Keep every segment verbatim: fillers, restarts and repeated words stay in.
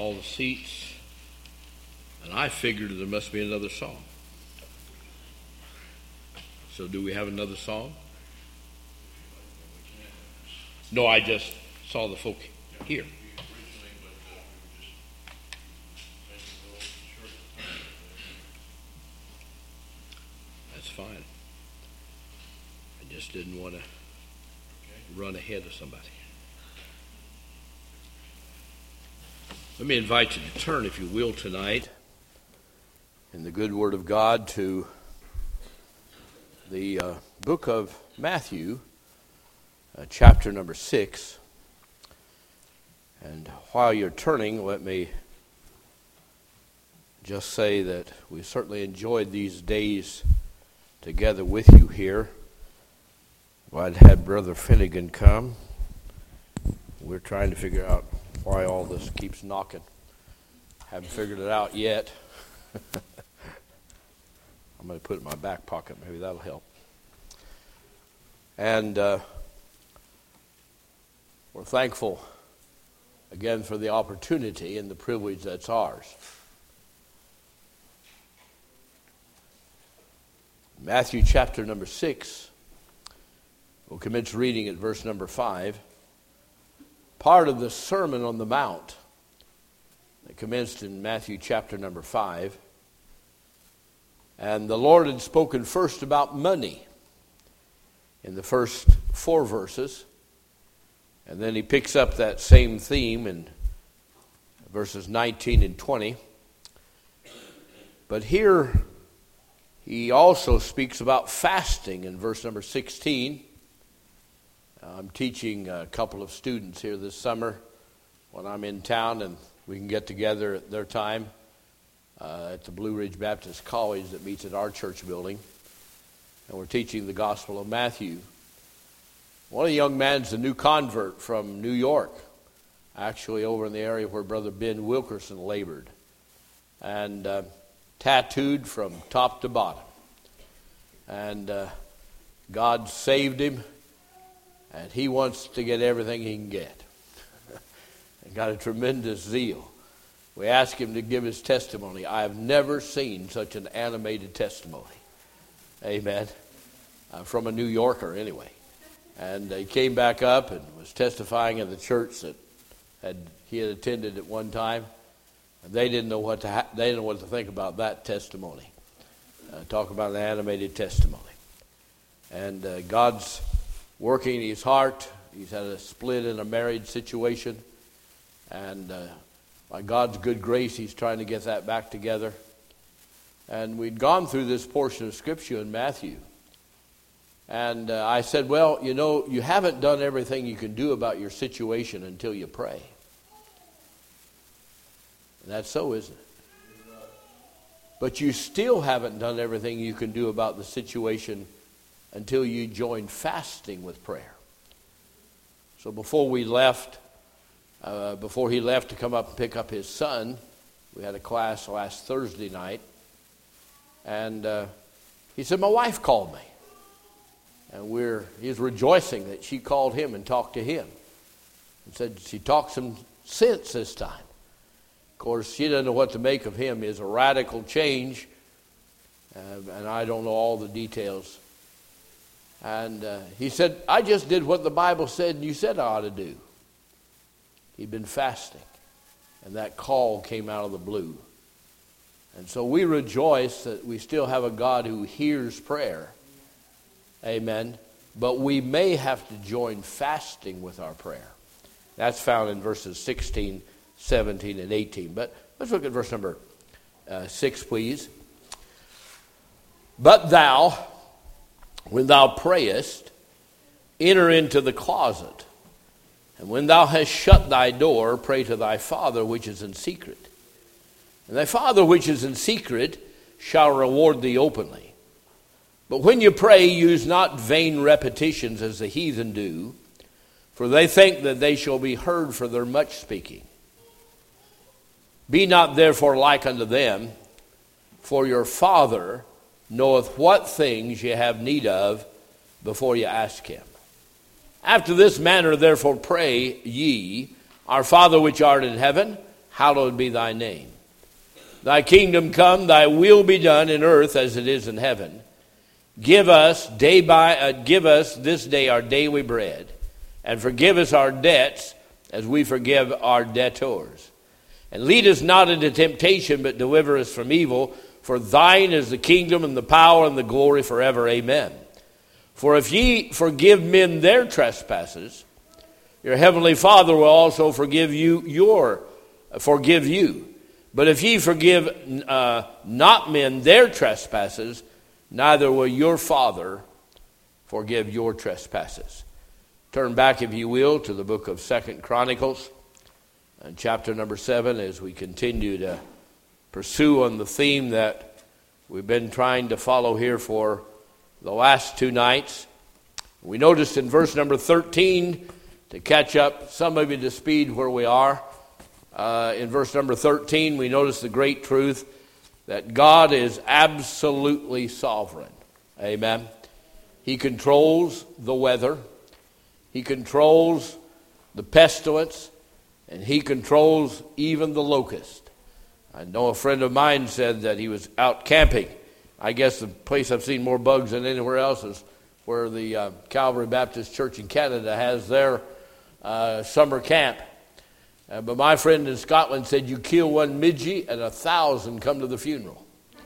all the seats, and I figured there must be another song. So do we have another song? No, I just saw the folk here. That's fine. I just didn't want to run ahead of somebody. Let me invite you to turn, if you will, tonight in the good Word of God to the uh, book of Matthew, uh, chapter number six. And while you're turning, let me just say that we certainly enjoyed these days together with you here. Glad to have Brother Finnegan come. We're trying to figure out why all this keeps knocking. Haven't figured it out yet. I'm going to put it in my back pocket. Maybe that'll help. And uh, we're thankful again for the opportunity and the privilege that's ours. Matthew chapter number six. We'll commence reading at verse number five. Part of the Sermon on the Mount that commenced in Matthew chapter number five. And the Lord had spoken first about money in the first four verses. And then he picks up that same theme in verses nineteen and twenty. But here he also speaks about fasting in verse number sixteen. I'm teaching a couple of students here this summer when I'm in town, and we can get together at their time uh, at the Blue Ridge Baptist College that meets at our church building. And we're teaching the Gospel of Matthew. One of the young men's a new convert from New York, actually over in the area where Brother Ben Wilkerson labored, and uh, tattooed from top to bottom. And uh, God saved him. And he wants to get everything he can get. And got a tremendous zeal. We asked him to give his testimony. I have never seen such an animated testimony. Amen. Uh, from a New Yorker anyway. And he came back up and was testifying in the church that had he had attended at one time. And they didn't know what to ha- they didn't know what to think about that testimony. Uh, talk about an animated testimony. And uh, God's working in his heart. He's had a split in a marriage situation. And uh, by God's good grace, he's trying to get that back together. And we'd gone through this portion of Scripture in Matthew. And uh, I said, well, you know, you haven't done everything you can do about your situation until you pray. And that's so, isn't it? But you still haven't done everything you can do about the situation until you join fasting with prayer. So before we left, uh, before he left to come up and pick up his son, we had a class last Thursday night, and uh, he said, my wife called me. And we're he's rejoicing that she called him and talked to him. And said she talked some sense this time. Of course, she doesn't know what to make of him. It's a radical change, uh, and I don't know all the details. And uh, he said, I just did what the Bible said and you said I ought to do. He'd been fasting, and that call came out of the blue. And so we rejoice that we still have a God who hears prayer. Amen. But we may have to join fasting with our prayer. That's found in verses sixteen, seventeen, and eighteen. But let's look at verse number uh, six, please. But thou, when thou prayest, enter into the closet, and when thou hast shut thy door, pray to thy Father which is in secret. And thy Father which is in secret shall reward thee openly. But when you pray, use not vain repetitions as the heathen do, for they think that they shall be heard for their much speaking. Be not therefore like unto them, for your Father knoweth what things ye have need of before you ask him. After this manner therefore pray ye, Our Father which art in heaven, hallowed be thy name. Thy kingdom come, thy will be done in earth as it is in heaven. Give us day by uh, give us this day our daily bread, and forgive us our debts as we forgive our debtors. And lead us not into temptation, but deliver us from evil. For thine is the kingdom and the power and the glory forever. Amen. For if ye forgive men their trespasses, your heavenly Father will also forgive you your forgive you. But if ye forgive uh, not men their trespasses, neither will your Father forgive your trespasses. Turn back, if you will, to the book of Second Chronicles, and chapter number seven, as we continue to pursue on the theme that we've been trying to follow here for the last two nights. We noticed in verse number thirteen, to catch up some of you to speed where we are, uh, in verse number thirteen, we notice the great truth that God is absolutely sovereign. Amen. He controls the weather. He controls the pestilence. And he controls even the locust. I know a friend of mine said that he was out camping. I guess the place I've seen more bugs than anywhere else is where the uh, Calvary Baptist Church in Canada has their uh, summer camp. Uh, but my friend in Scotland said you kill one midgie and a thousand come to the funeral.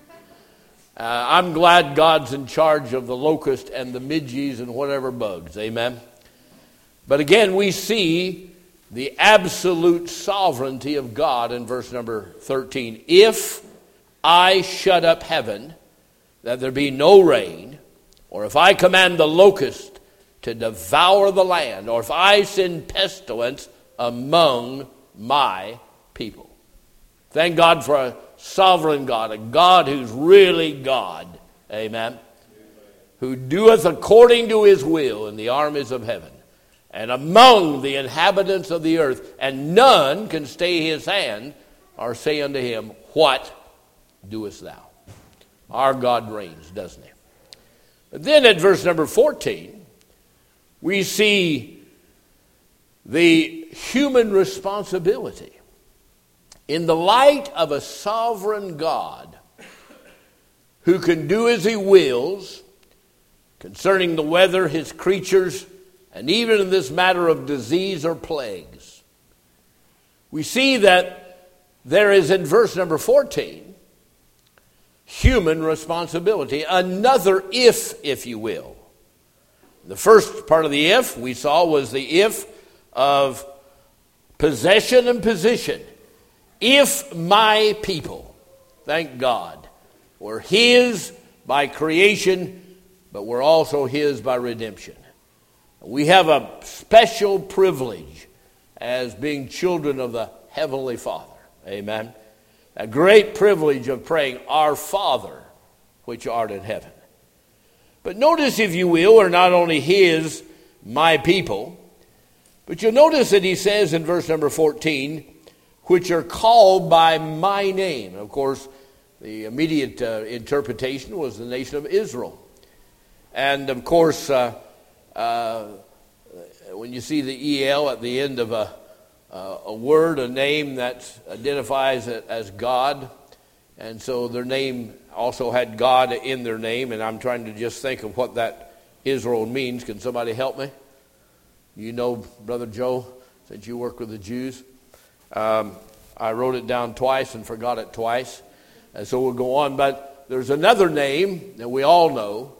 Uh, I'm glad God's in charge of the locust and the midgies and whatever bugs. Amen. But again, we see the absolute sovereignty of God in verse number thirteen. If I shut up heaven, that there be no rain, or if I command the locust to devour the land, or if I send pestilence among my people. Thank God for a sovereign God, a God who's really God. Amen. Who doeth according to his will in the armies of heaven, and among the inhabitants of the earth, and none can stay his hand or say unto him, what doest thou? Our God reigns, doesn't he? But then at verse number fourteen, we see the human responsibility. In the light of a sovereign God who can do as he wills concerning the weather, his creatures, and even in this matter of disease or plagues, we see that there is in verse number fourteen human responsibility. Another if, if you will. The first part of the if we saw was the if of possession and position. If my people, thank God, were his by creation, but we're also his by redemption. We have a special privilege as being children of the Heavenly Father. Amen. A great privilege of praying, Our Father, which art in heaven. But notice, if you will, are not only his, my people, but you'll notice that he says in verse number fourteen, which are called by my name. Of course, the immediate uh, interpretation was the nation of Israel. And of course, uh, uh, when you see the E L at the end of a, uh, a word, a name that identifies it as God, and so their name also had God in their name, and I'm trying to just think of what that Israel means. Can somebody help me? You know, Brother Joe, since you work with the Jews. Um, I wrote it down twice and forgot it twice, and so we'll go on. But there's another name that we all know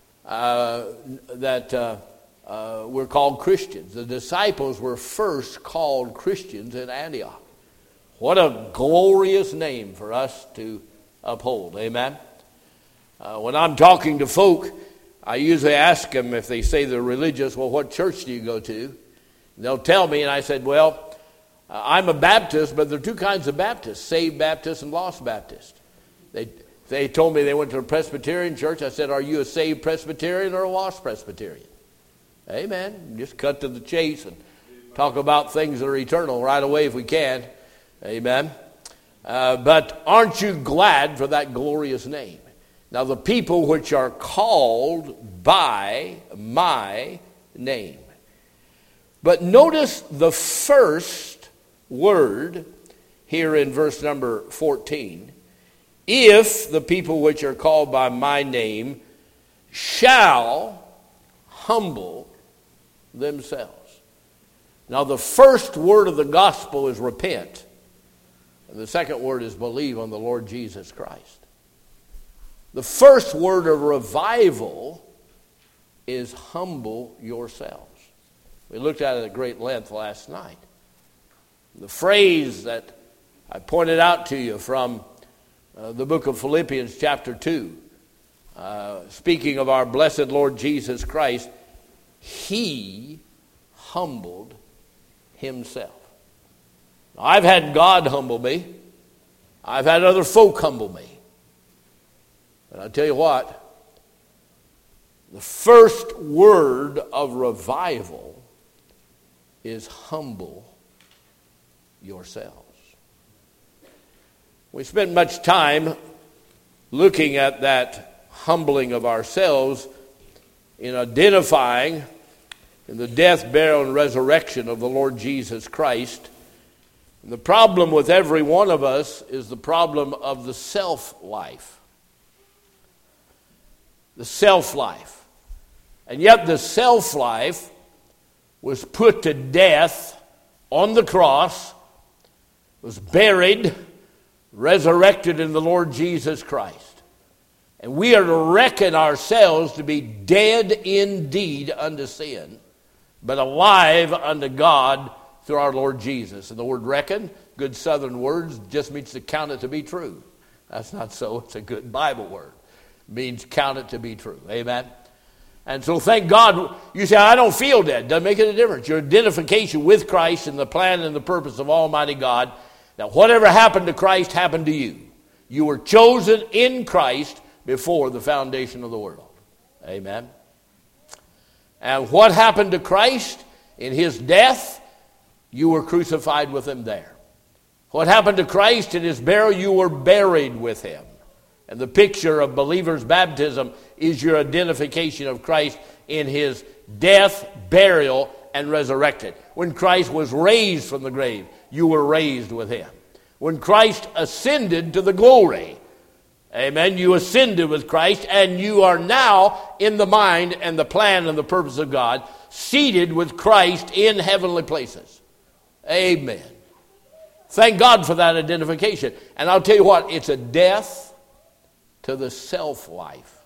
uh, that uh, uh, we're called Christians. The disciples were first called Christians in Antioch. What a glorious name for us to uphold. Amen. Uh, when I'm talking to folk, I usually ask them if they say they're religious, well, what church do you go to? And they'll tell me, and I said, well, uh, I'm a Baptist, but there are two kinds of Baptists, saved Baptists and lost Baptists. They they told me they went to a Presbyterian church. I said, are you a saved Presbyterian or a lost Presbyterian? Amen. Just cut to the chase and talk about things that are eternal right away if we can. Amen. Uh, but aren't you glad for that glorious name? Now, the people which are called by my name. But notice the first word here in verse number fourteen. If the people which are called by my name shall humble themselves. Now the first word of the gospel is repent. And the second word is believe on the Lord Jesus Christ. The first word of revival is humble yourselves. We looked at it at great length last night. The phrase that I pointed out to you from uh, the book of Philippians chapter two, uh, speaking of our blessed Lord Jesus Christ, he humbled himself. Now, I've had God humble me. I've had other folk humble me. But I'll tell you what, the first word of revival is humble yourselves. We spent much time looking at that humbling of ourselves in identifying in the death, burial, and resurrection of the Lord Jesus Christ. And the problem with every one of us is the problem of the self-life. The self-life. And yet the self-life was put to death on the cross, was buried, resurrected in the Lord Jesus Christ. And we are to reckon ourselves to be dead indeed unto sin, but alive unto God through our Lord Jesus. And the word reckon, good southern words, just means to count it to be true. That's not so. It's a good Bible word. It means count it to be true. Amen? And so thank God, you say, I don't feel dead. Doesn't make any difference. Your identification with Christ and the plan and the purpose of Almighty God, that whatever happened to Christ happened to you. You were chosen in Christ before the foundation of the world. Amen? And what happened to Christ in his death? You were crucified with him there. What happened to Christ in his burial? You were buried with him. And the picture of believers' baptism is your identification of Christ in his death, burial, and resurrected. When Christ was raised from the grave, you were raised with him. When Christ ascended to the glory, amen, you ascended with Christ, and you are now in the mind and the plan and the purpose of God, seated with Christ in heavenly places. Amen. Thank God for that identification. And I'll tell you what, it's a death to the self-life.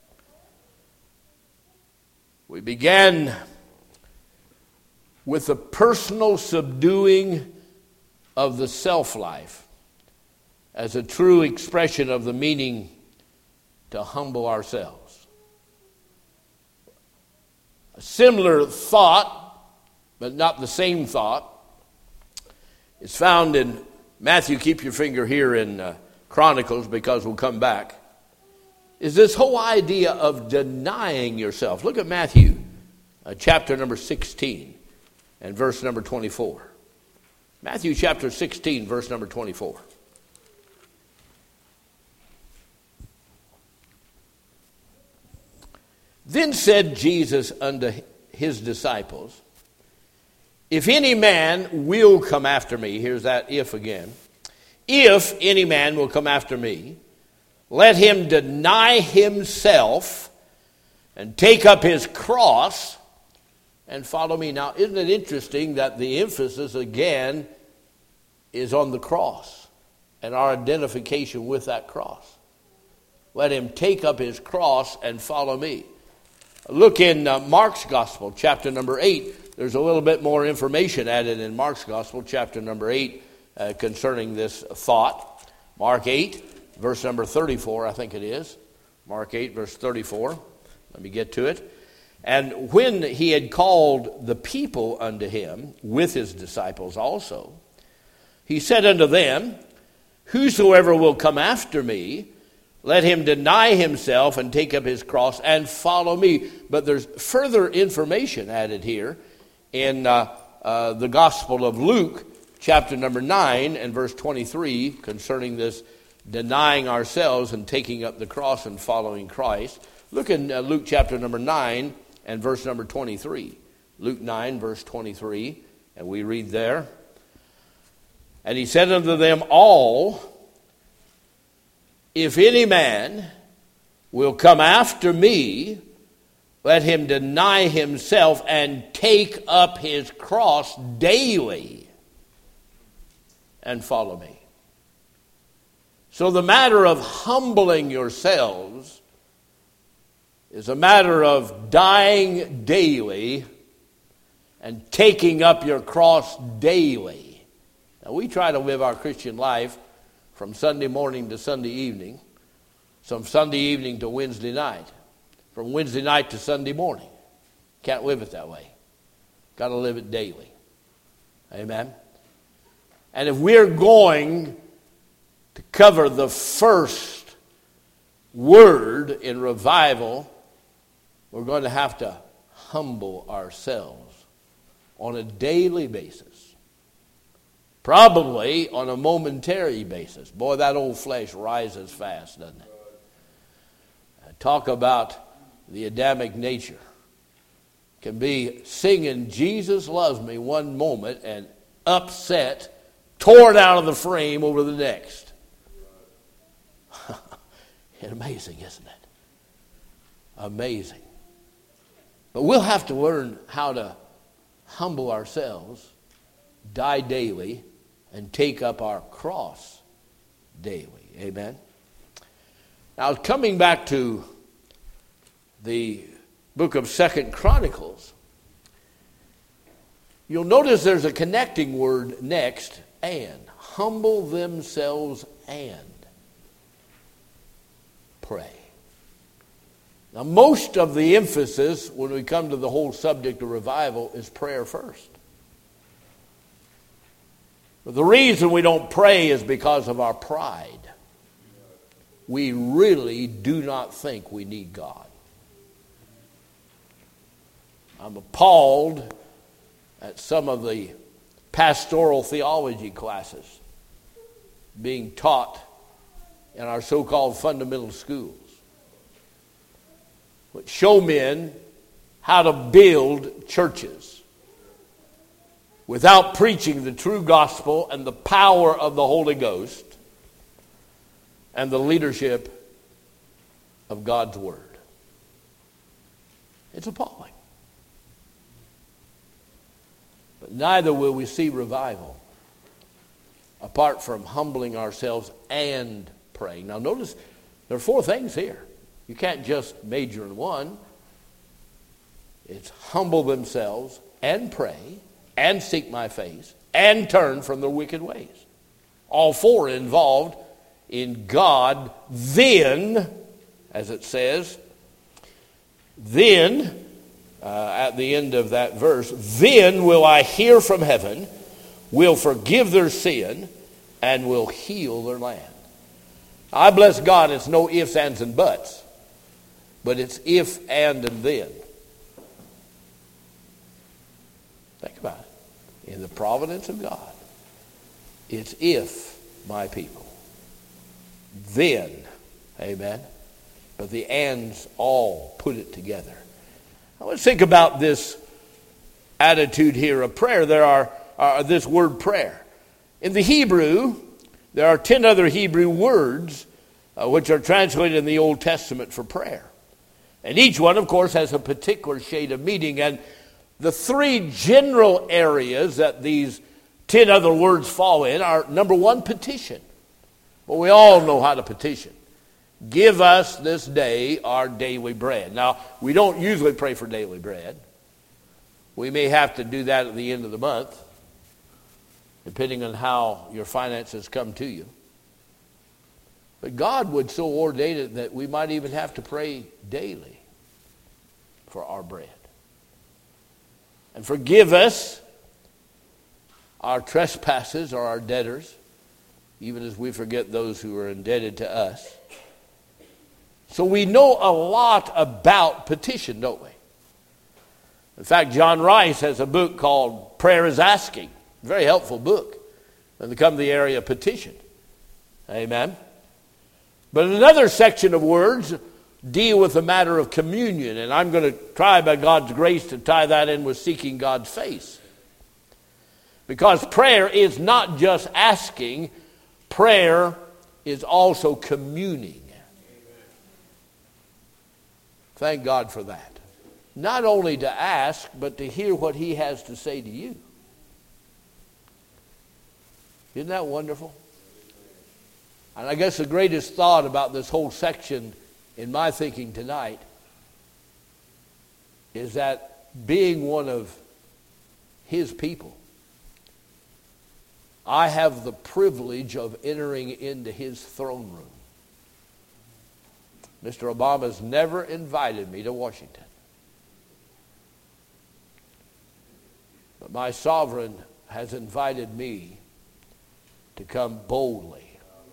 We began with the personal subduing of the self-life as a true expression of the meaning to humble ourselves. A similar thought, but not the same thought, is found in Matthew. Keep your finger here in uh, Chronicles, because we'll come back. Is this whole idea of denying yourself. Look at Matthew uh, chapter number sixteen and verse number twenty-four. Matthew chapter sixteen, verse number twenty-four. Then said Jesus unto his disciples, if any man will come after me, here's that if again, if any man will come after me, let him deny himself and take up his cross and follow me. Now, isn't it interesting that the emphasis again is on the cross and our identification with that cross? Let him take up his cross and follow me. Look in uh, Mark's Gospel, chapter number eight. There's a little bit more information added in Mark's Gospel, chapter number eight, uh, concerning this thought. Mark eight, verse number thirty-four, I think it is. Mark eight, verse thirty-four. Let me get to it. And when he had called the people unto him, with his disciples also, he said unto them, whosoever will come after me, let him deny himself and take up his cross and follow me. But there's further information added here in uh, uh, the Gospel of Luke, chapter number nine and verse twenty-three, concerning this denying ourselves and taking up the cross and following Christ. Look in uh, Luke chapter number nine and verse number twenty-three. Luke nine, verse twenty-three, and we read there, And he said unto them all, if any man will come after me, let him deny himself and take up his cross daily and follow me. So the matter of humbling yourselves is a matter of dying daily and taking up your cross daily. Now, we try to live our Christian life from Sunday morning to Sunday evening, from Sunday evening to Wednesday night, from Wednesday night to Sunday morning. Can't live it that way. Got to live it daily. Amen? And if we're going to cover the first word in revival, we're going to have to humble ourselves on a daily basis. Probably on a momentary basis. Boy, that old flesh rises fast, doesn't it? Talk about the Adamic nature. Can be singing Jesus loves me one moment and upset, torn out of the frame over the next. It's amazing, isn't it? Amazing. But we'll have to learn how to humble ourselves, die daily, and take up our cross daily. Amen? Now, coming back to the book of Second Chronicles, you'll notice there's a connecting word next, and. Humble themselves and pray. Now, most of the emphasis when we come to the whole subject of revival is prayer first. But the reason we don't pray is because of our pride. We really do not think we need God. I'm appalled at some of the pastoral theology classes being taught in our so-called fundamental schools, which show men how to build churches without preaching the true gospel and the power of the Holy Ghost and the leadership of God's Word. It's appalling. But neither will we see revival apart from humbling ourselves and praying. Now notice, there are four things here. You can't just major in one. It's humble themselves and pray and seek my face and turn from their wicked ways. All four are involved in God. Then, as it says, then, uh, at the end of that verse, then will I hear from heaven, will forgive their sin, and will heal their land. I bless God, it's no ifs, ands, and buts, but it's if, and, and then. Think about it. In the providence of God, it's if my people. Then, amen. But the ands all put it together. Now let's think about this attitude here of prayer. There are uh, this word prayer. In the Hebrew, there are ten other Hebrew words uh, which are translated in the Old Testament for prayer. And each one, of course, has a particular shade of meaning. And the three general areas that these ten other words fall in are, number one, petition. Well, we all know how to petition. Give us this day our daily bread. Now, we don't usually pray for daily bread. We may have to do that at the end of the month, depending on how your finances come to you. But God would so ordain it that we might even have to pray daily for our bread. And forgive us our trespasses or our debtors, even as we forget those who are indebted to us. So we know a lot about petition, don't we? In fact, John Rice has a book called Prayer is Asking. Very helpful book when they come to the area of petition. Amen. But another section of words deal with the matter of communion, and I'm going to try by God's grace to tie that in with seeking God's face. Because prayer is not just asking, prayer is also communing. Thank God for that. Not only to ask, but to hear what he has to say to you. Isn't that wonderful? And I guess the greatest thought about this whole section in my thinking tonight is that being one of his people, I have the privilege of entering into his throne room. Mister Obama's never invited me to Washington. But my sovereign has invited me to come boldly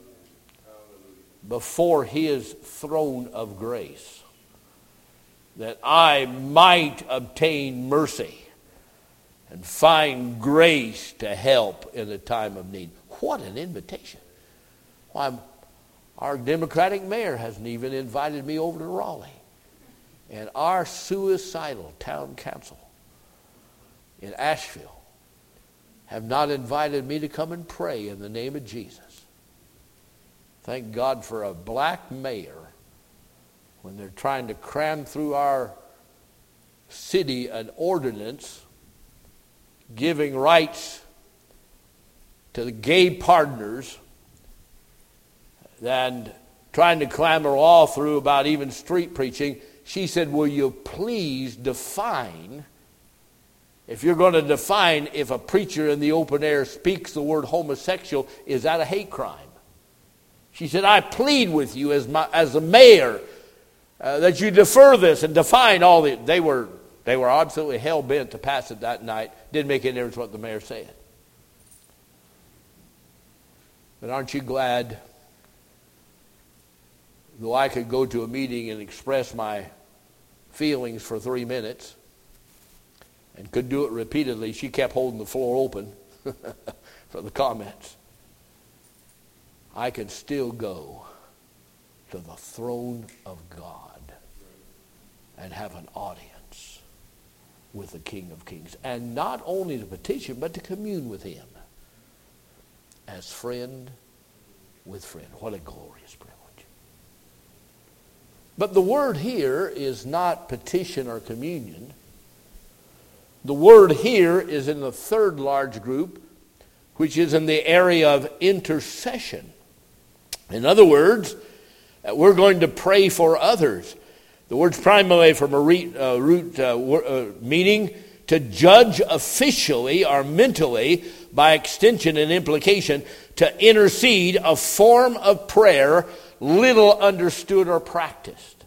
before his throne of grace, that I might obtain mercy and find grace to help in a time of need. What an invitation. Why, our Democratic mayor hasn't even invited me over to Raleigh. And our suicidal town council in Asheville have not invited me to come and pray in the name of Jesus. Thank God for a black mayor when they're trying to cram through our city an ordinance giving rights to the gay partners and trying to clamor all through about even street preaching. She said, will you please define, if you're going to define if a preacher in the open air speaks the word homosexual, is that a hate crime? She said, I plead with you as my, as a mayor uh, that you defer this and define all the... They were, they were absolutely hell-bent to pass it that night. Didn't make any difference what the mayor said. But aren't you glad, though I could go to a meeting and express my feelings for three minutes and could do it repeatedly, she kept holding the floor open for the comments. I can still go to the throne of God and have an audience with the King of Kings. And not only to petition, but to commune with him as friend with friend. What a glorious privilege. But the word here is not petition or communion. The word here is in the third large group, which is in the area of intercession. In other words, we're going to pray for others. The word's primarily from a root, uh, root uh, uh, meaning to judge officially or mentally, by extension and implication, to intercede, a form of prayer little understood or practiced.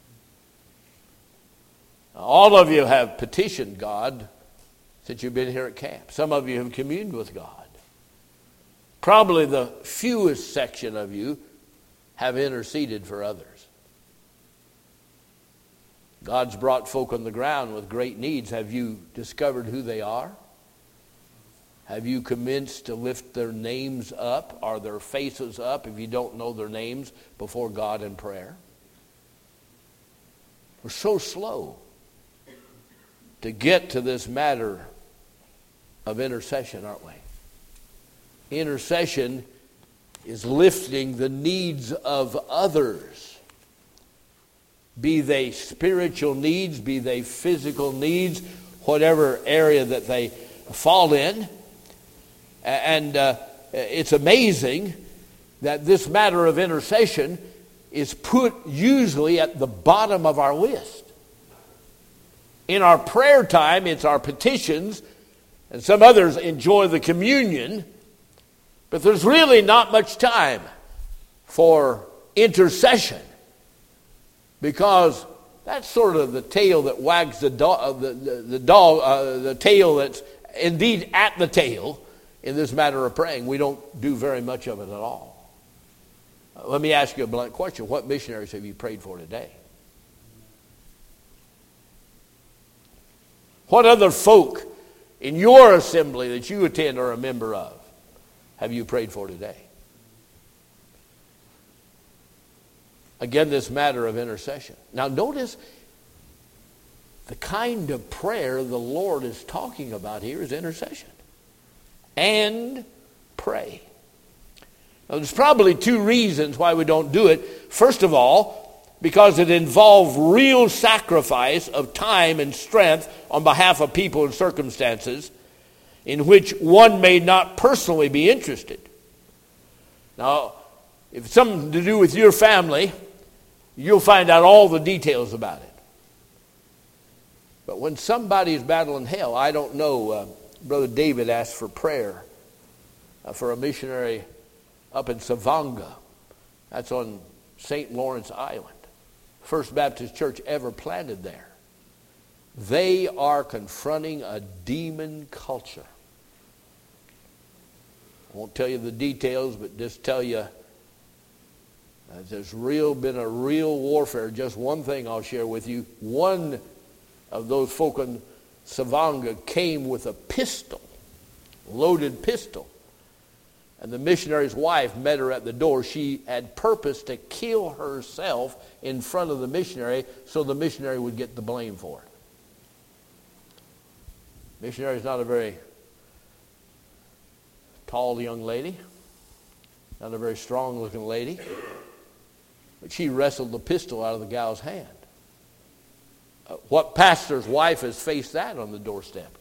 Now, all of you have petitioned God since you've been here at camp. Some of you have communed with God. Probably the fewest section of you have interceded for others. God's brought folk on the ground with great needs. Have you discovered who they are? Have you commenced to lift their names up or their faces up, if you don't know their names, before God in prayer? We're so slow to get to this matter of intercession, aren't we? Intercession is lifting the needs of others, be they spiritual needs, be they physical needs, whatever area that they fall in. And uh, it's amazing that this matter of intercession is put usually at the bottom of our list. In our prayer time, it's our petitions, and some others enjoy the communion, but there's really not much time for intercession, because that's sort of the tail that wags the dog, the, the, the dog, uh, the tail that's indeed at the tail in this matter of praying. We don't do very much of it at all. Uh, let me ask you a blunt question. What missionaries have you prayed for today? What other folk in your assembly that you attend or are a member of have you prayed for today? Again, this matter of intercession. Now notice the kind of prayer the Lord is talking about here is intercession. and pray. Now, there's probably two reasons why we don't do it. First of all, because it involves real sacrifice of time and strength on behalf of people and circumstances in which one may not personally be interested. Now, if it's something to do with your family, you'll find out all the details about it. But when somebody is battling hell, I don't know. Uh, Brother David asked for prayer uh, for a missionary up in Savanga. That's on Saint Lawrence Island. First Baptist church ever planted there. They are confronting a demon culture. I won't tell you the details, but just tell you uh, there's real been a real warfare. Just one thing I'll share with you. One of those folk in Savanga came with a pistol, loaded pistol. And the missionary's wife met her at the door. She had purposed to kill herself in front of the missionary so the missionary would get the blame for it. Missionary's not a very tall young lady, not a very strong-looking lady, but she wrestled the pistol out of the gal's hand. Uh, what pastor's wife has faced that on the doorstep?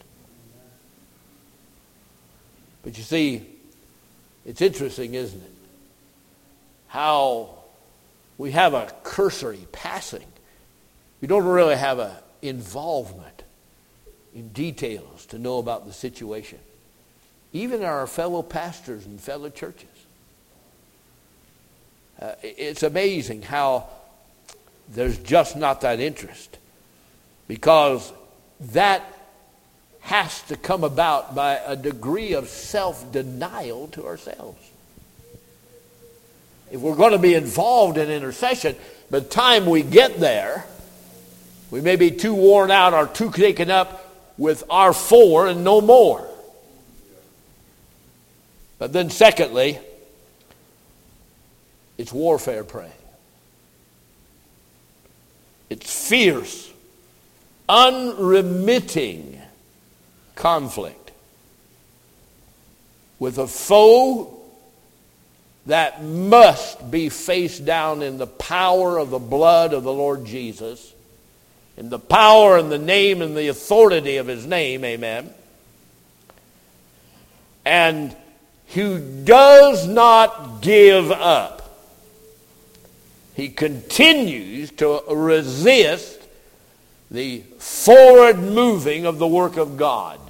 But you see, it's interesting, isn't it? How we have a cursory passing. We don't really have an involvement in details to know about the situation. Even our fellow pastors and fellow churches. Uh, it's amazing how there's just not that interest. Because that has to come about by a degree of self-denial to ourselves. If we're going to be involved in intercession, by the time we get there, we may be too worn out or too taken up with our four and no more. But then secondly, it's warfare praying. It's fierce, unremitting conflict with a foe that must be faced down in the power of the blood of the Lord Jesus, in the power and the name and the authority of his name, amen, and who does not give up. He continues to resist the forward moving of the work of God.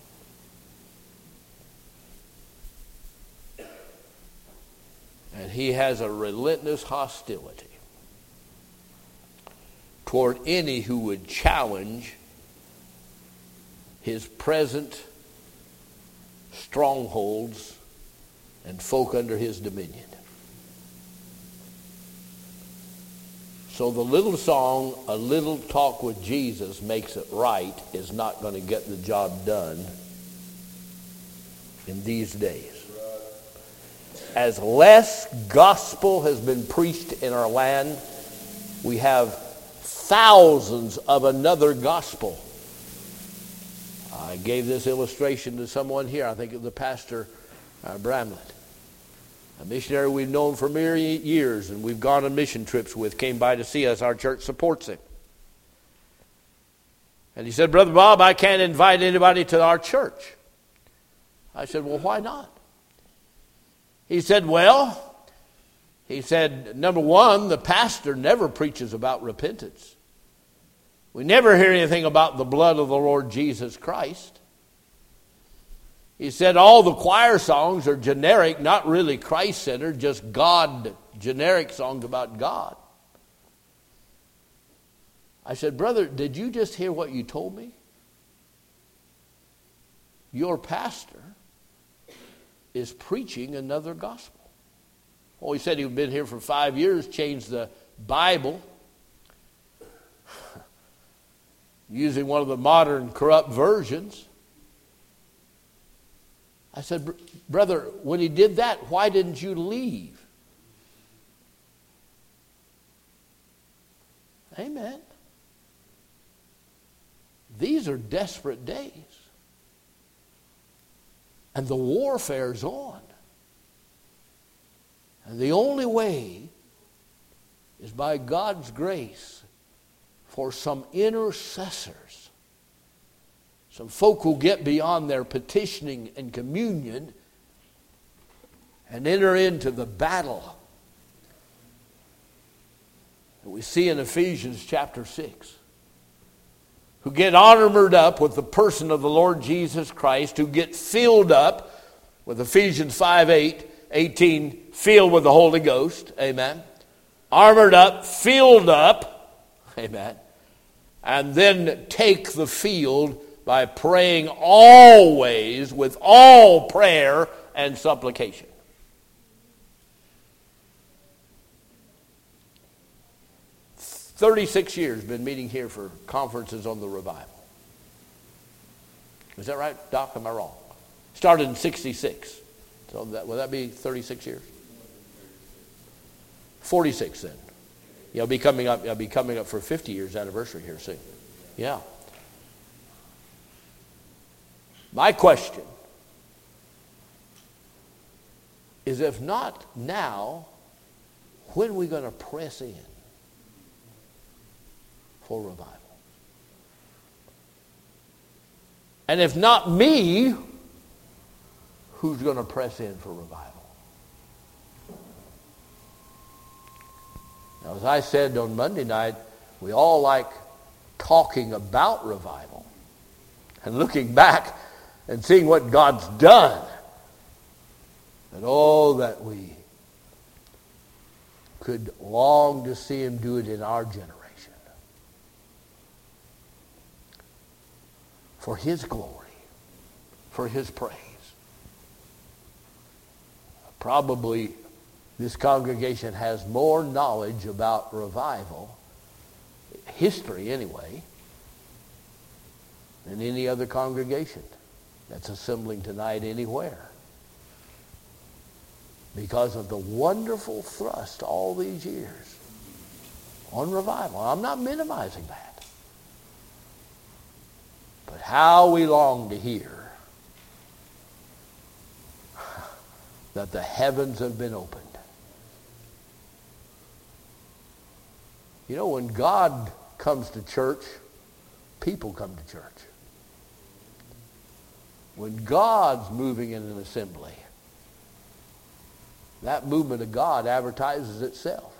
And he has a relentless hostility toward any who would challenge his present strongholds and folk under his dominion. So the little song, A Little Talk with Jesus Makes It Right, is not going to get the job done in these days. As less gospel has been preached in our land, we have thousands of another gospel. I gave this illustration to someone here. I think it was the pastor uh, Bramlett. A missionary we've known for many years and we've gone on mission trips with, came by to see us. Our church supports him. And he said, Brother Bob, I can't invite anybody to our church. I said, well, why not? He said, well, he said, number one, the pastor never preaches about repentance. We never hear anything about the blood of the Lord Jesus Christ. He said all the choir songs are generic, not really Christ-centered, just God, generic songs about God. I said, brother, did you just hear what you told me? Your pastor is preaching another gospel. Well, he said he'd been here for five years, changed the Bible, using one of the modern corrupt versions. I said, brother, when he did that, why didn't you leave? Amen. These are desperate days. And the warfare's on. And the only way is by God's grace for some intercessors, some folk who get beyond their petitioning and communion and enter into the battle that we see in Ephesians chapter six, who get armored up with the person of the Lord Jesus Christ, who get filled up with Ephesians five, eight, eighteen, filled with the Holy Ghost, amen, armored up, filled up, amen, and then take the field by praying always with all prayer and supplication. thirty-six years been meeting here for conferences on the revival. Is that right, Doc? Am I wrong? Started in sixty-six. So that, will that be thirty-six years? forty-six then. You'll be coming up, you'll be coming up for a fifty years anniversary here soon. Yeah. My question is, if not now, when are we going to press in for revival? And if not me, who's going to press in for revival? Now, as I said on Monday night, we all like talking about revival and looking back and seeing what God's done. And oh, that we could long to see Him do it in our generation. For His glory, for His praise. Probably this congregation has more knowledge about revival, history anyway, than any other congregation that's assembling tonight anywhere. Because of the wonderful thrust all these years on revival. I'm not minimizing that. But how we long to hear that the heavens have been opened. You know, when God comes to church, people come to church. When God's moving in an assembly, that movement of God advertises itself.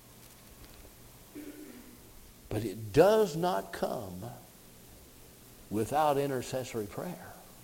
But it does not come without intercessory prayer.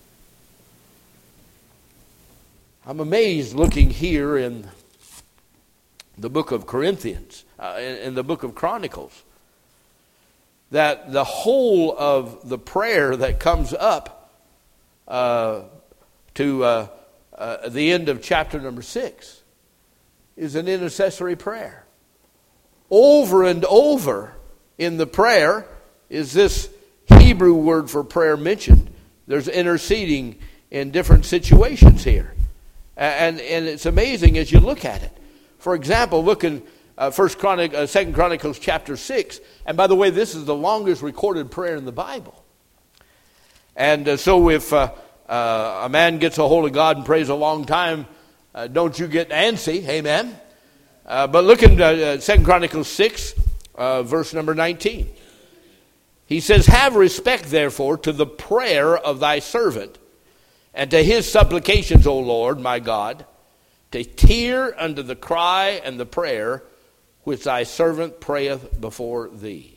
I'm amazed looking here in the book of Corinthians, uh, in, in the book of Chronicles, that the whole of the prayer that comes up uh, to uh, uh, the end of chapter number six is an intercessory prayer. Over and over in the prayer is this Hebrew word for prayer mentioned. There's interceding in different situations here. And, and it's amazing as you look at it. For example, look in uh, First Chronic, uh, Second Chronicles chapter six. And by the way, this is the longest recorded prayer in the Bible. And uh, so if uh, uh, a man gets a hold of God and prays a long time, uh, don't you get antsy, amen? Uh, but look in uh, Second Chronicles six, uh, verse number nineteen. He says, "Have respect, therefore, to the prayer of thy servant, and to his supplications, O Lord, my God, to hear unto the cry and the prayer which thy servant prayeth before thee.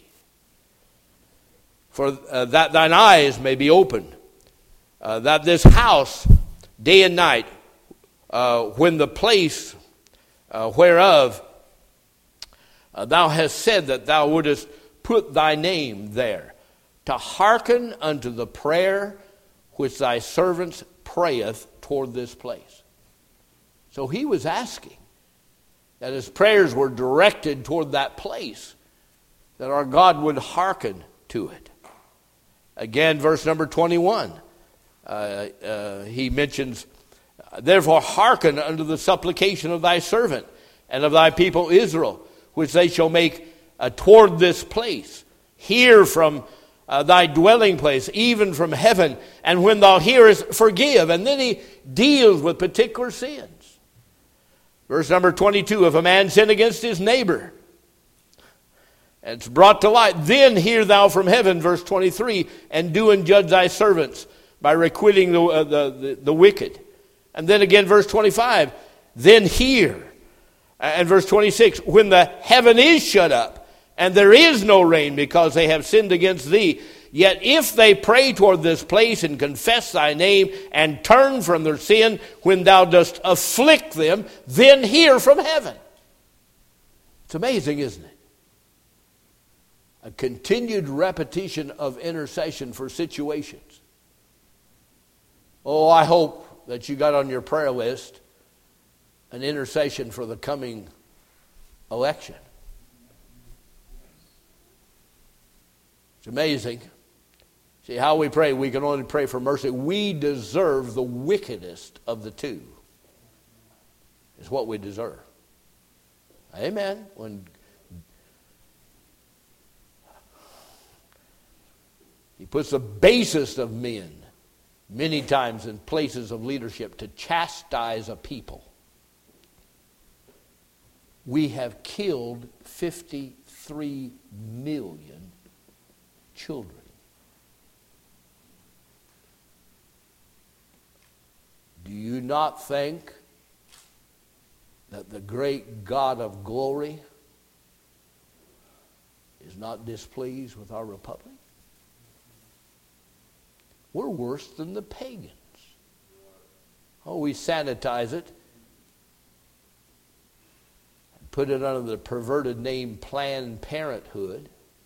For uh, that thine eyes may be opened, uh, that this house, day and night, uh, when the place uh, whereof uh, thou hast said that thou wouldest put thy name there, to hearken unto the prayer which thy servants prayeth toward this place." So he was asking that his prayers were directed toward that place, that our God would hearken to it. Again, verse number twenty-one, uh, uh, he mentions, "Therefore hearken unto the supplication of thy servant and of thy people Israel, which they shall make uh, toward this place. Hear from uh, thy dwelling place, even from heaven. And when thou hearest, forgive. And then he deals with particular sins. Verse number twenty-two, if a man sin against his neighbor, and it's brought to light, then hear thou from heaven, verse twenty-three, and do and judge thy servants by requiting the, uh, the, the, the wicked. And then again, verse twenty-five, then hear. And verse twenty-six, when the heaven is shut up, and there is no rain because they have sinned against thee, yet if they pray toward this place and confess thy name and turn from their sin, when thou dost afflict them, then hear from heaven. It's amazing, isn't it? A continued repetition of intercession for situations. Oh, I hope that you got on your prayer list an intercession for the coming election. It's amazing. See, how we pray, we can only pray for mercy. We deserve the wickedest of the two. It's what we deserve. Amen. When he puts the basest of men many times in places of leadership to chastise a people. We have killed fifty-three million children. Do you not think that the great God of glory is not displeased with our republic? We're worse than the pagans. Oh, we sanitize it, put it under the perverted name Planned Parenthood,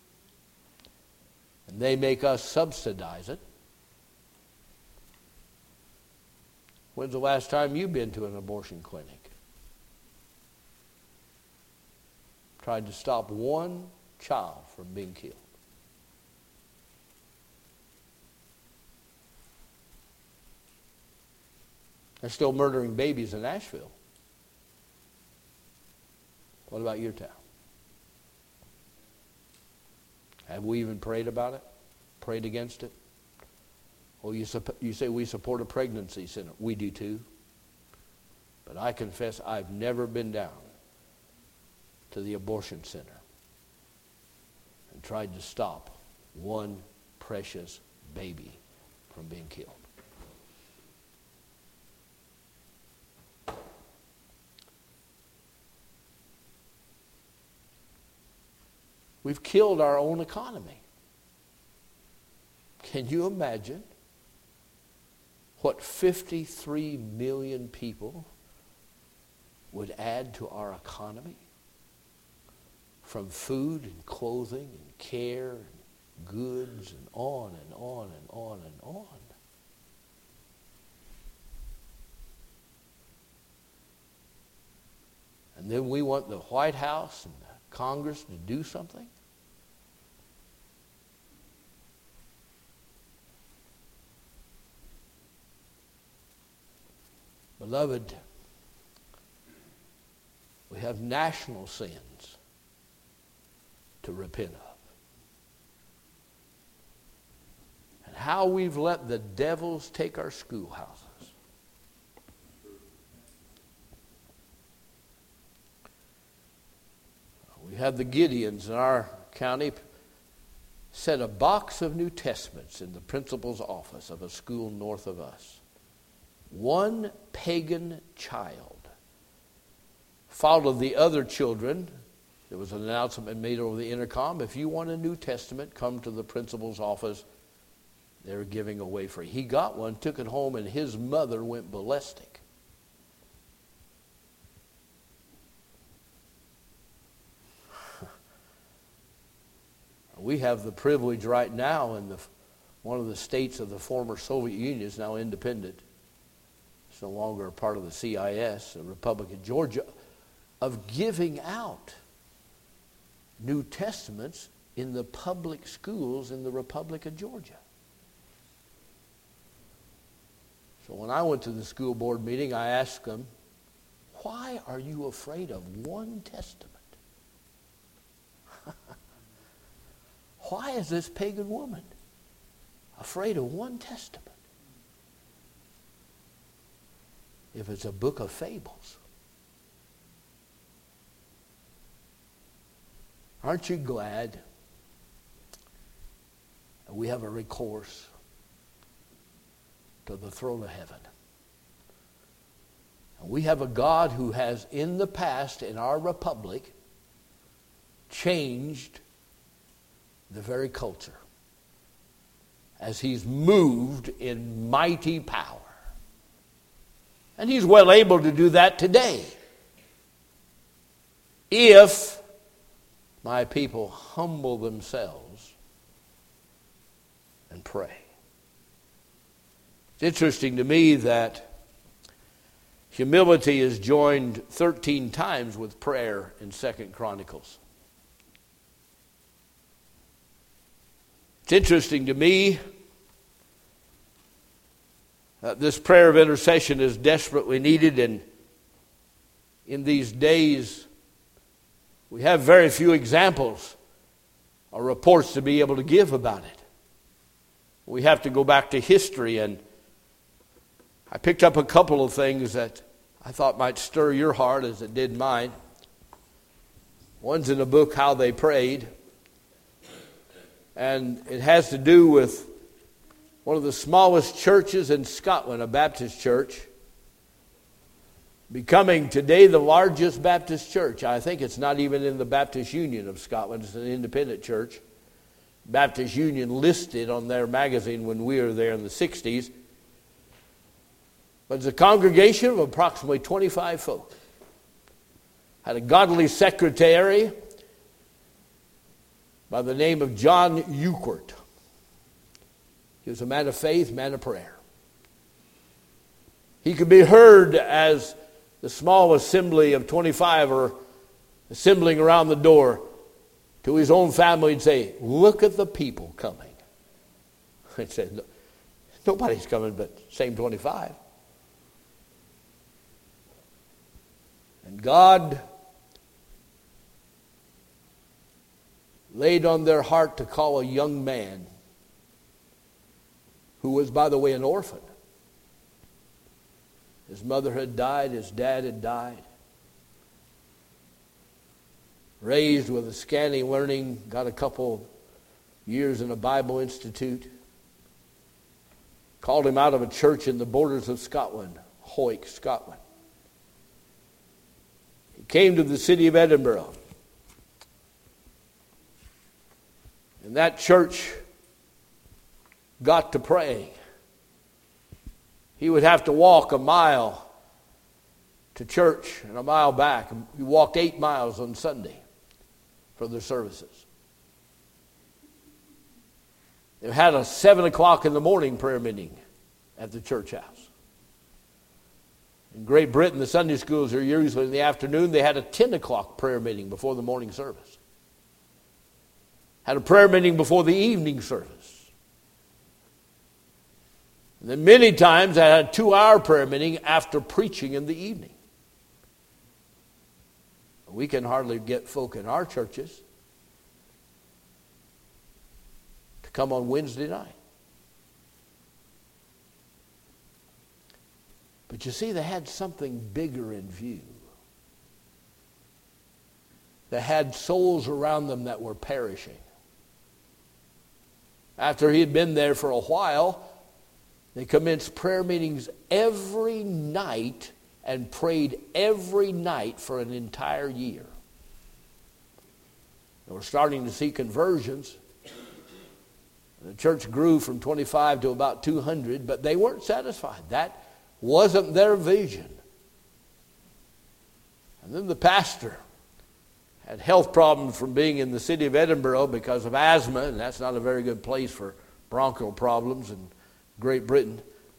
and they make us subsidize it. When's the last time you've been to an abortion clinic? Tried to stop one child from being killed. They're still murdering babies in Nashville. What about your town? Have we even prayed about it? Prayed against it? Oh, you, supp- you say we support a pregnancy center. We do too. But I confess I've never been down to the abortion center and tried to stop one precious baby from being killed. We've killed our own economy. Can you imagine what fifty-three million people would add to our economy? From food and clothing and care and goods and on and on and on and on. And then we want the White House and the Congress to do something? Beloved, we have national sins to repent of. And how we've let the devils take our schoolhouses. We have the Gideons in our county set a box of New Testaments in the principal's office of a school north of us. One pagan child followed the other children. There was an announcement made over the intercom. If you want a New Testament, come to the principal's office. They're giving away free. He got one, took it home, and his mother went ballistic. We have the privilege right now in the one of the states of the former Soviet Union is now independent. It's no longer a part of the C I S, the Republic of Georgia, of giving out New Testaments in the public schools in the Republic of Georgia. So when I went to the school board meeting, I asked them, why are you afraid of one testament? Why is this pagan woman afraid of one testament if it's a book of fables? Aren't you glad that we have a recourse to the throne of heaven? And we have a God who has in the past in our republic changed the very culture as he's moved in mighty power. And he's well able to do that today if my people humble themselves and pray. It's interesting to me that humility is joined thirteen times with prayer in Second Chronicles. It's interesting to me that this prayer of intercession is desperately needed, and in these days we have very few examples or reports to be able to give about it. We have to go back to history, and I picked up a couple of things that I thought might stir your heart as it did mine. One's in the book, How They Prayed, and it has to do with one of the smallest churches in Scotland, a Baptist church, becoming today the largest Baptist church. I think it's not even in the Baptist Union of Scotland. It's an independent church. Baptist Union listed on their magazine when we were there in the sixties. But it's a congregation of approximately twenty-five folk. Had a godly secretary by the name of John Euchert. He was a man of faith, man of prayer. He could be heard as the small assembly of twenty-five are assembling around the door to his own family and say, "Look at the people coming." He said, "Nobody's coming but same twenty-five." And God laid on their heart to call a young man who was, by the way, an orphan. His mother had died, his dad had died. Raised with a scanty learning, got a couple years in a Bible institute. Called him out of a church in the borders of Scotland, Hawick, Scotland. He came to the city of Edinburgh. And that church got to praying. He would have to walk a mile to church and a mile back. He walked eight miles on Sunday for their services. They had a seven o'clock in the morning prayer meeting at the church house. In Great Britain, the Sunday schools are usually in the afternoon. They had a ten o'clock prayer meeting before the morning service. Had a prayer meeting before the evening service. And then many times I had a two-hour prayer meeting after preaching in the evening. We can hardly get folk in our churches to come on Wednesday night. But you see, they had something bigger in view. They had souls around them that were perishing. After he had been there for a while, they commenced prayer meetings every night and prayed every night for an entire year. They were starting to see conversions. The church grew from twenty-five to about two hundred, but they weren't satisfied. That wasn't their vision. And then the pastor had health problems from being in the city of Edinburgh because of asthma, and that's not a very good place for bronchial problems in Great Britain.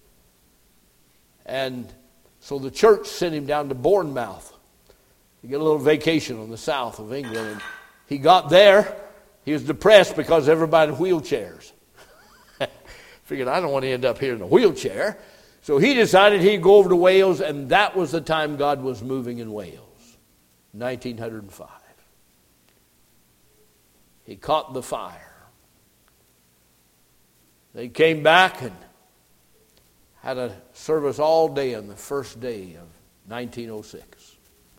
And so the church sent him down to Bournemouth to get a little vacation on the south of England. And he got there. He was depressed because everybody in wheelchairs. Figured, I don't want to end up here in a wheelchair. So he decided he'd go over to Wales, and that was the time God was moving in Wales, nineteen oh five. He caught the fire. They came back and had a service all day on the first day of nineteen oh six.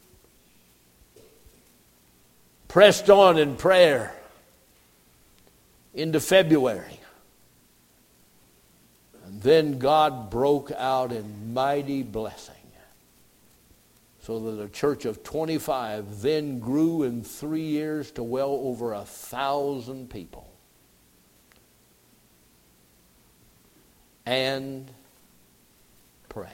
Pressed on in prayer into February. And then God broke out in mighty blessing, so that a church of twenty-five then grew in three years to well over a thousand people. And pray.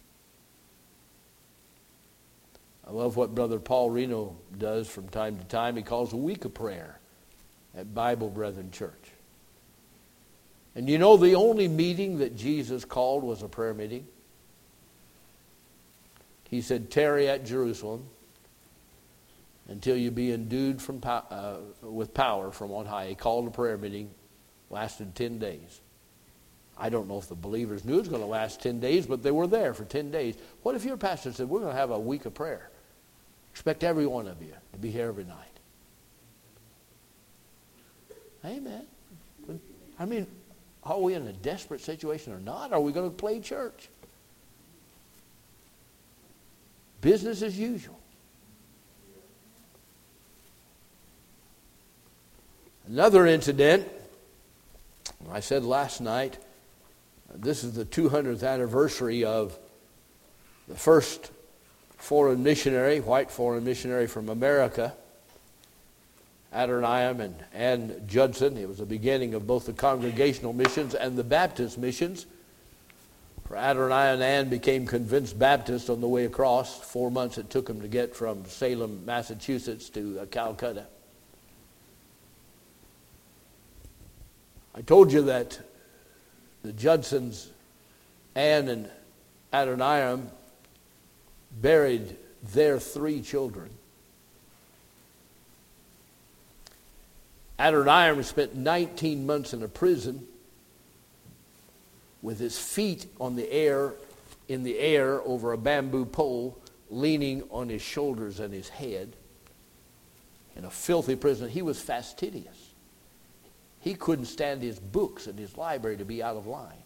I love what Brother Paul Reno does from time to time. He calls a week of prayer at Bible Brethren Church. And you know, the only meeting that Jesus called was a prayer meeting. He said, tarry at Jerusalem until you be endued from uh, with power from on high. He called a prayer meeting, lasted ten days. I don't know if the believers knew it was going to last ten days, but they were there for ten days. What if your pastor said, we're going to have a week of prayer? Expect every one of you to be here every night. Amen. I mean, are we in a desperate situation or not? Are we going to play church? Business as usual. Another incident, I said last night, this is the two hundredth anniversary of the first foreign missionary, white foreign missionary from America, Adoniram and Ann Judson. It was the beginning of both the Congregational missions and the Baptist missions. For Adoniram and Ann became convinced Baptists on the way across. Four months it took them to get from Salem, Massachusetts to uh, Calcutta. I told you that the Judsons, Ann and Adoniram, buried their three children. Adoniram spent nineteen months in a prison with his feet on the air, in the air over a bamboo pole, leaning on his shoulders and his head in a filthy prison. He was fastidious. He couldn't stand his books in his library to be out of line.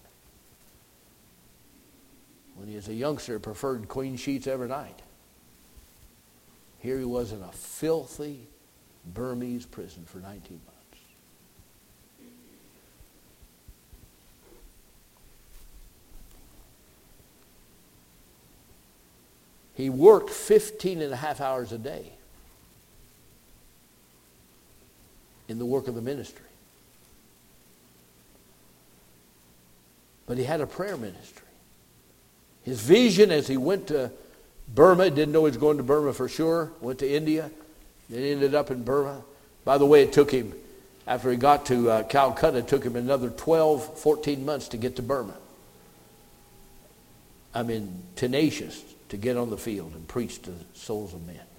When he was a youngster, he preferred clean sheets every night. Here he was in a filthy Burmese prison for nineteen months. He worked fifteen and a half hours a day in the work of the ministry. But he had a prayer ministry. His vision as he went to Burma, didn't know he was going to Burma for sure, went to India, then ended up in Burma. By the way, it took him, after he got to uh, Calcutta, it took him another twelve, fourteen months to get to Burma. I mean, tenacious to get on the field and preach to the souls of men.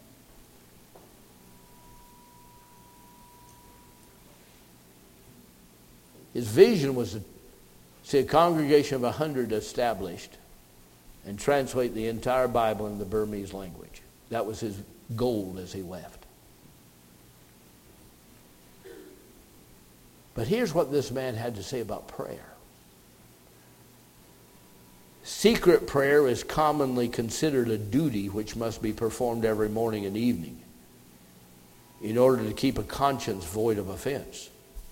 His vision was to see a congregation of a hundred established and translate the entire Bible in the Burmese language. That was his goal as he left. But here's what this man had to say about prayer. Secret prayer is commonly considered a duty which must be performed every morning and evening in order to keep a conscience void of offense.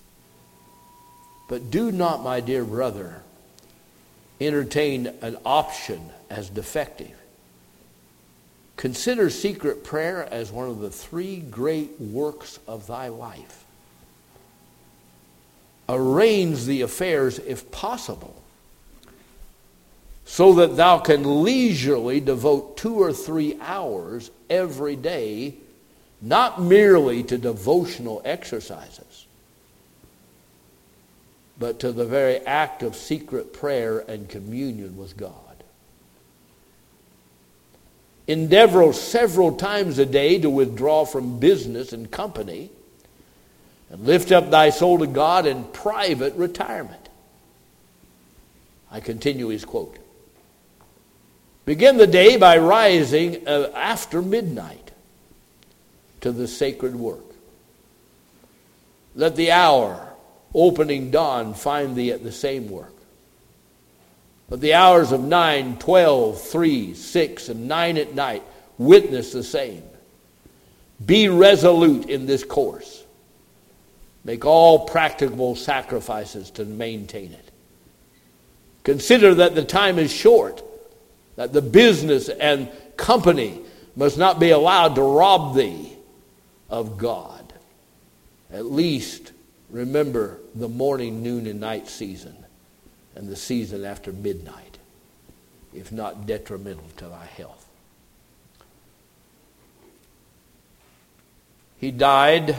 But do not, my dear brother, entertain an option as defective. Consider secret prayer as one of the three great works of thy life. Arrange the affairs, if possible, so that thou can leisurely devote two or three hours every day, not merely to devotional exercises, but to the very act of secret prayer and communion with God. Endeavor several times a day to withdraw from business and company and lift up thy soul to God in private retirement. I continue his quote. Begin the day by rising uh, after midnight to the sacred work. Let the hour opening dawn find thee at the same work. But the hours of nine, twelve, three, six, and nine at night witness the same. Be resolute in this course. Make all practicable sacrifices to maintain it. Consider that the time is short, that the business and company must not be allowed to rob thee of God. At least remember the morning, noon, and night season, and the season after midnight, if not detrimental to thy health. He died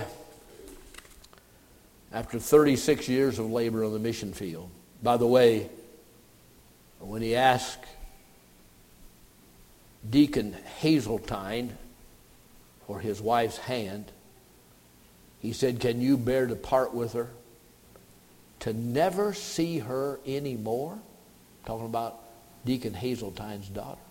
after thirty-six years of labor on the mission field. By the way, when he asked Deacon Hazeltine for his wife's hand, he said, "Can you bear to part with her? To never see her anymore?" Talking about Deacon Hazeltine's daughter.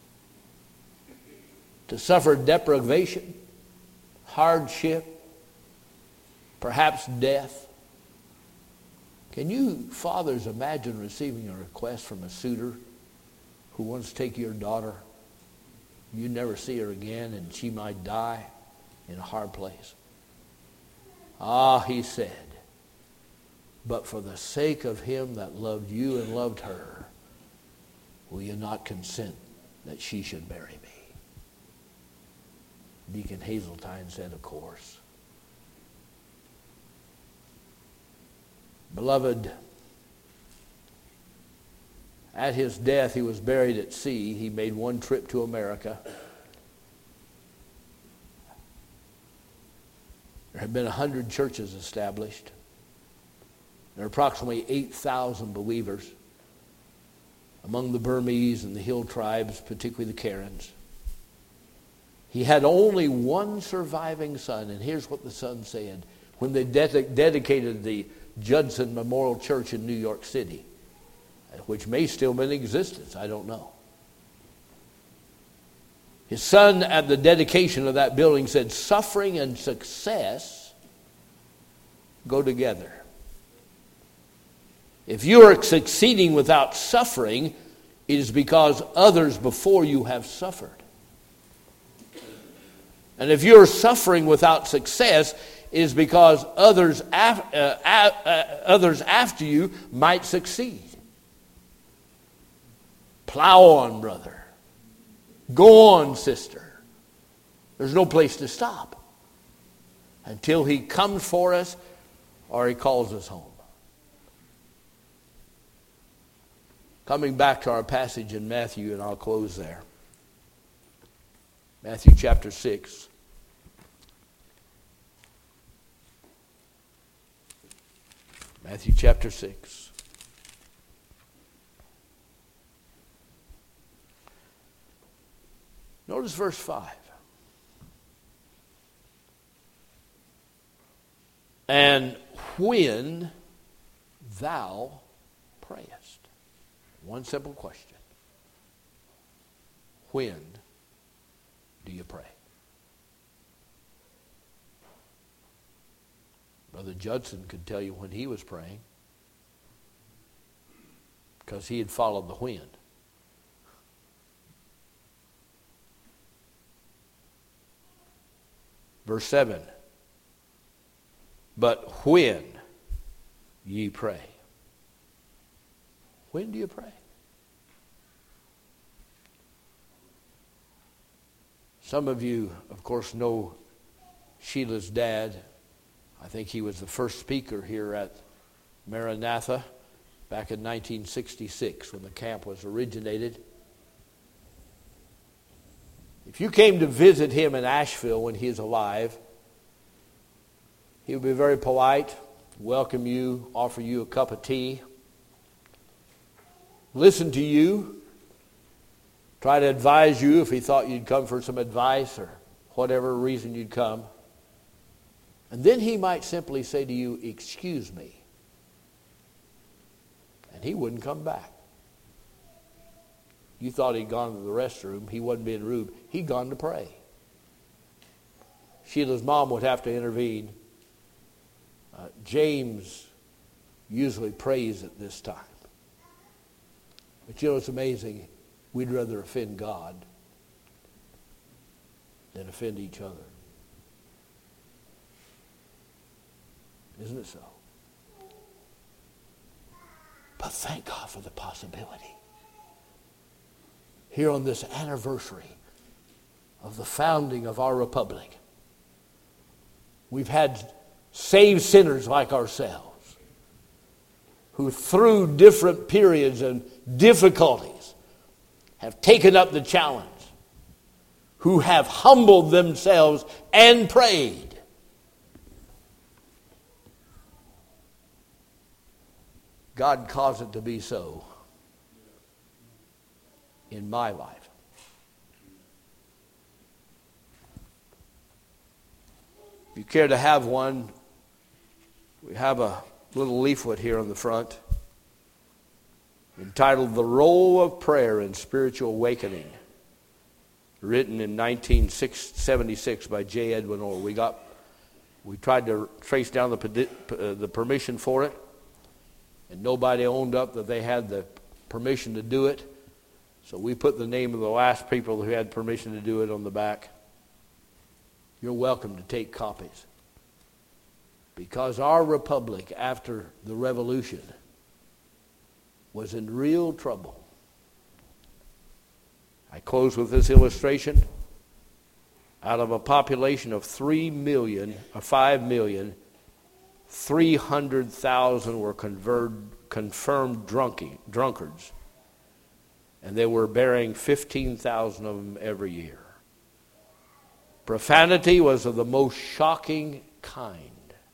To suffer deprivation, hardship, perhaps death. Can you fathers imagine receiving a request from a suitor who wants to take your daughter? You never see her again and she might die in a hard place. Ah, he said, but for the sake of him that loved you and loved her, will you not consent that she should marry me? Deacon Hazeltine said, of course. Beloved, at his death, he was buried at sea. He made one trip to America. There have been one hundred churches established. There are approximately eight thousand believers among the Burmese and the hill tribes, particularly the Karens. He had only one surviving son, and here's what the son said when they de- dedicated the Judson Memorial Church in New York City, which may still be in existence, I don't know. His son at the dedication of that building said, suffering and success go together. If you are succeeding without suffering, it is because others before you have suffered. And if you're suffering without success, it is because others, af- uh, uh, uh, others after you might succeed. Plow on, brother. Go on, sister. There's no place to stop until he comes for us or he calls us home. Coming back to our passage in Matthew, and I'll close there. Matthew chapter six. Matthew chapter six. Notice verse five. And when thou prayest. One simple question. When do you pray? Brother Judson could tell you when he was praying, because he had followed the wind. Verse seven. But when ye pray. When do you pray? Some of you, of course, know Sheila's dad. I think he was the first speaker here at Maranatha back in nineteen sixty-six when the camp was originated. If you came to visit him in Asheville when he is alive, he would be very polite, welcome you, offer you a cup of tea, listen to you, try to advise you if he thought you'd come for some advice or whatever reason you'd come. And then he might simply say to you, excuse me. And he wouldn't come back. You thought he'd gone to the restroom. He wasn't being rude. He'd gone to pray. Sheila's mom would have to intervene. Uh, James usually prays at this time. But you know, it's amazing. We'd rather offend God than offend each other. Isn't it so? But thank God for the possibility. Here on this anniversary of the founding of our republic, we've had saved sinners like ourselves who through different periods and difficulties have taken up the challenge, who have humbled themselves and prayed. God caused it to be so in my life. If you care to have one, we have a little leaflet here on the front entitled The Role of Prayer in Spiritual Awakening, written in nineteen seventy-six by J. Edwin Orr. We got, we tried to trace down the, uh, the permission for it, and nobody owned up that they had the permission to do it. So we put the name of the last people who had permission to do it on the back. You're welcome to take copies. Because our republic, after the revolution, was in real trouble. I close with this illustration. Out of a population of three million, or five million, three hundred thousand were convert, confirmed drunky, drunkards. And they were burying fifteen thousand of them every year. Profanity was of the most shocking kind.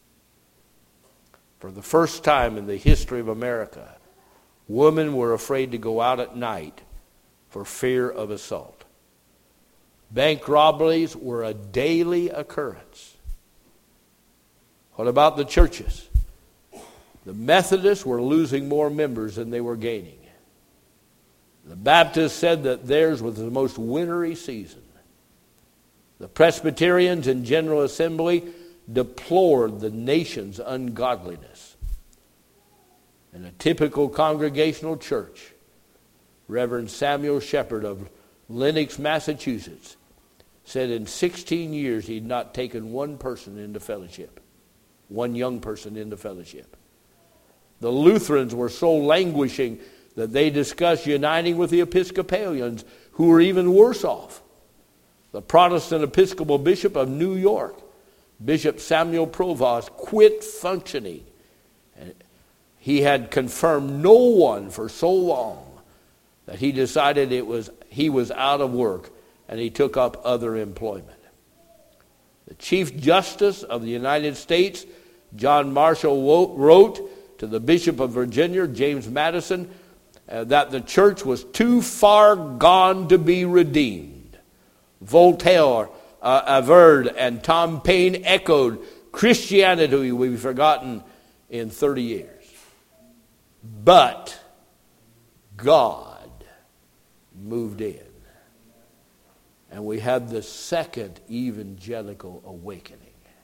For the first time in the history of America, women were afraid to go out at night for fear of assault. Bank robberies were a daily occurrence. What about the churches? The Methodists were losing more members than they were gaining. The Baptists said that theirs was the most wintry season. The Presbyterians in General Assembly deplored the nation's ungodliness. In a typical congregational church, Reverend Samuel Shepard of Lenox, Massachusetts, said in sixteen years he'd not taken one person into fellowship, one young person into fellowship. The Lutherans were so languishing that they discussed uniting with the Episcopalians, who were even worse off. The Protestant Episcopal Bishop of New York, Bishop Samuel Provoost, quit functioning. And he had confirmed no one for so long that he decided it was he was out of work and he took up other employment. The Chief Justice of the United States, John Marshall, wrote to the Bishop of Virginia, James Madison, uh, that the church was too far gone to be redeemed. Voltaire uh, averred and Tom Paine echoed, Christianity will be forgotten in thirty years. But God moved in. And we had the second evangelical awakening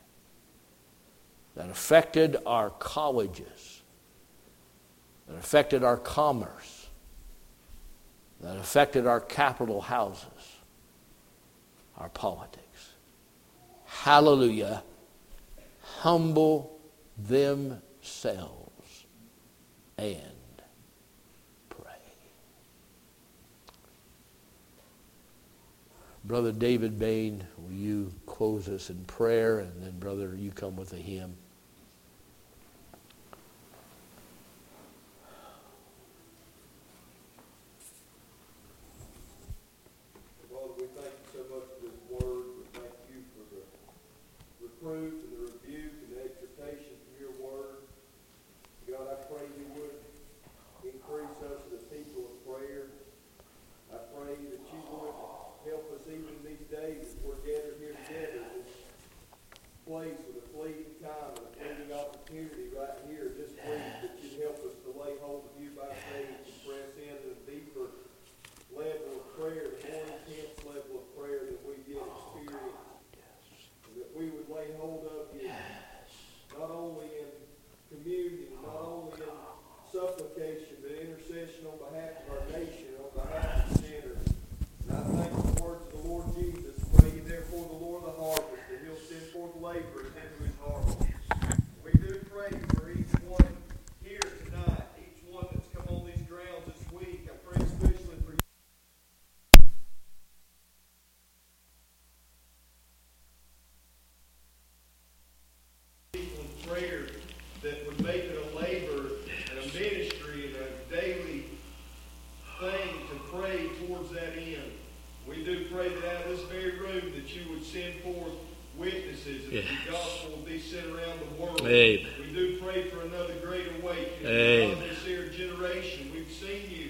that affected our colleges, that affected our commerce, that affected our capital houses, our politics. Hallelujah. Humble themselves and pray. Brother David Bain, will you close us in prayer? And then, brother, you come with a hymn. Father, we thank you so much for this word. We thank you for the reproof and the rebuke and the exhortation from your word. God, I pray you would increase us as a people of prayer. I pray that you would help us even these days as we're gathered here together in this place with a fleeting time and a fleeting opportunity right here this week, that you'd help us to lay hold of you by faith and press in at a deeper level of prayer, a more intense level of prayer that we've yet experienced. And that we would lay hold of laborers into his harvest. We do pray for each one here tonight, each one that's come on these grounds this week. I pray especially for you. People in prayer that would make it a labor and a ministry and a daily thing to pray towards that end. We do pray that out of this very room that you would send forth witnesses and yes. the gospel will be sent around the world. Amen. We do pray for another great awakening. Amen. In this here generation, we've seen you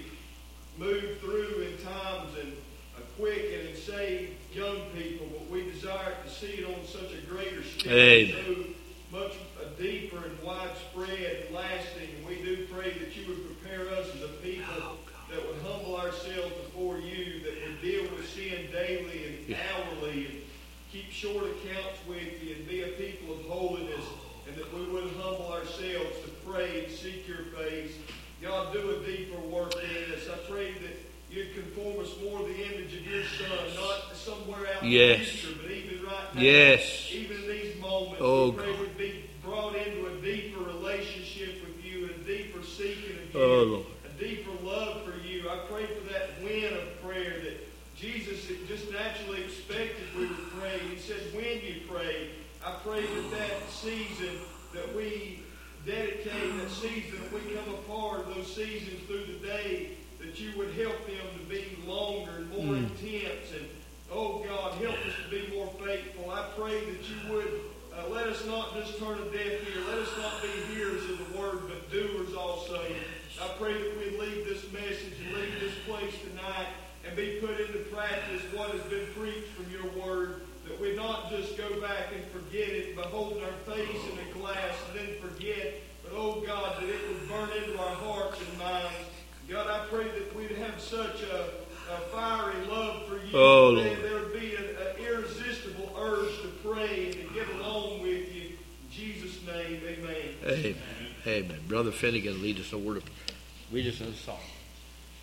move through in times and uh, quicken and save young people, but we desire to see it on such a greater scale. Amen. So much a deeper and widespread and lasting. And we do pray that you would prepare us as a people oh, that would humble ourselves before you, that would deal with sin daily and yeah. hourly, and keep short accounts with you, and be a people of holiness, and that we would humble ourselves to pray and seek your face. God, do a deeper work in us. I pray that you'd conform us more to the image of your Son, not somewhere out yes. in the future, but even right now, yes. even in these moments, oh, we pray God. we'd be brought into a deeper relationship with you, and a deeper seeking of you, oh, Lord. a deeper love for you. I pray for that win of prayer that Jesus just naturally expected we would pray. He said, when you pray, I pray that that season that we dedicate, that season that we come a part of, those seasons through the day, that you would help them to be longer and more mm. intense. And, oh God, help us to be more faithful. I pray that you would uh, let us not just turn a deaf ear. Let us not be hearers of the word, but doers also. I pray that we leave this message and leave this place tonight and be put into practice what has been preached from your word, that we not just go back and forget it, beholding our face in a glass and then forget, but oh God, that it would burn into our hearts and minds. God, I pray that we'd have such a, a fiery love for you, oh, that there would be an irresistible urge to pray and to get along with you. In Jesus' name, amen. Amen. Amen. Brother Finnegan, lead us a word of, lead us in a song.